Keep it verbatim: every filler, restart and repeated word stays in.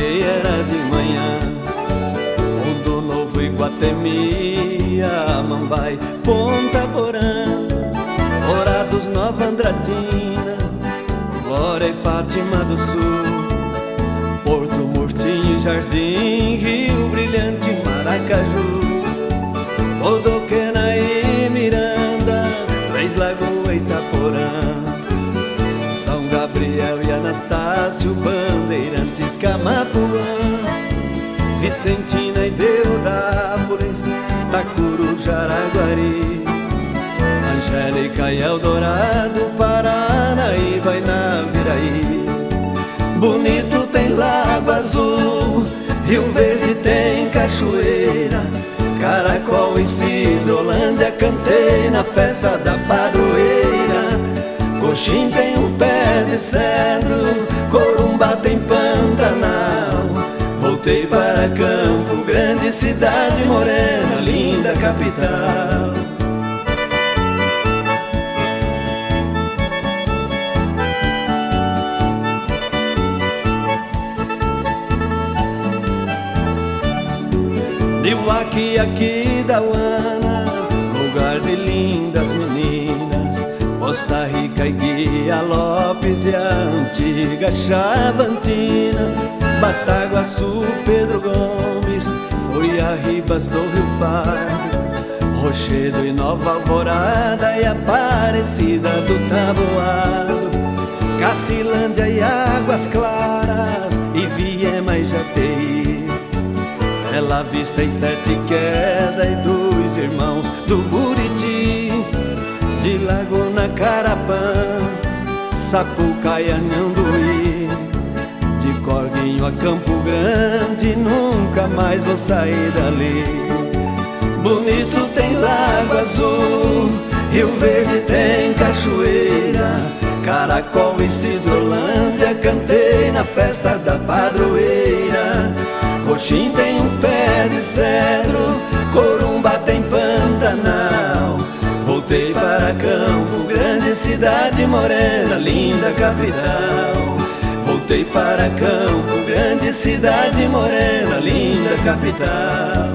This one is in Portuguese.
cheguei era de manhã. Mundo Novo, Iguatemi, Amambai, Ponta Porã, Dourados, Nova Andradina, Glória e Fátima do Sul, Porto Murtinho, Jardim, Rio Brilhante, Maracaju, Bodoquena e Miranda, Três Lagoas, Itaporã, São Gabriel e Anastácio, Bandeirantes, Camapuã, Vicentina e Deodápolis, Tacuru, Jaraguari, Angélica e Eldorado, Paranaíba e Naviraí. Bonito tem Lago Azul, Rio Verde tem cachoeira, Caracol e Cidrolândia cantei na festa da padroeira. Coxim tem um pé de cedro, Corumbá tem Pantanal. Voltei para Campo Grande, cidade morena, linda capital. Niuaqui, Aquidauana, lugar de lindas meninas, Costa Rica e Guia Lopes e a antiga Chavantina, Bataguaçu, Pedro Gomes, foi a Ribas do Rio Pardo, Rochedo e Nova Alvorada e Aparecida do Taboado, Cacilândia e Águas Claras e Viema e Jataí, Bela Vista e Sete Quedas e dos Irmãos do Buriti, de Laguna Carapã, Sapucaia, Nhanduí, de Corguinho a Campo Grande, nunca mais vou sair dali. Bonito tem Lago Azul, Rio Verde tem cachoeira, Caracol e Cidrolândia cantei na festa da padroeira. Coxim tem um pé de cedro, Corumbá tem Pantanal. Voltei para Campo Grande, cidade morena, linda capital. Voltei para Campo Grande, cidade morena, linda capital.